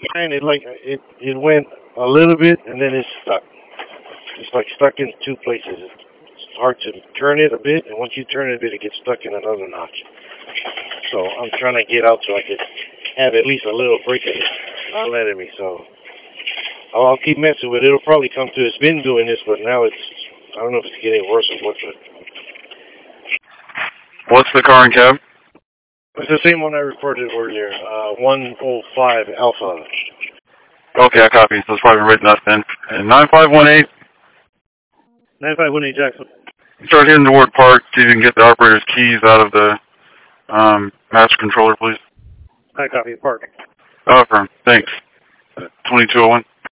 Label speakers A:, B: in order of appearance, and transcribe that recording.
A: And it went a little bit and then it's stuck. It's like stuck in two places. It's hard to turn it a bit, and once you turn it a bit, it gets stuck in another notch. So I'm trying to get out so I could have at least a little break of it not letting me. So I'll keep messing with it. It'll probably come to. It's been doing this, but now I don't know if it's getting worse or what. But
B: What's the car and cab?
A: it's the same one I reported earlier. 105 Alpha.
B: Okay, I copy. So it's probably written up then. And 9518.
A: 9518 Jackson.
B: Start heading toward Park. See if you can get the operator's keys out of the master controller, please.
A: I copy. Park.
B: Affirm. Thanks. 2201.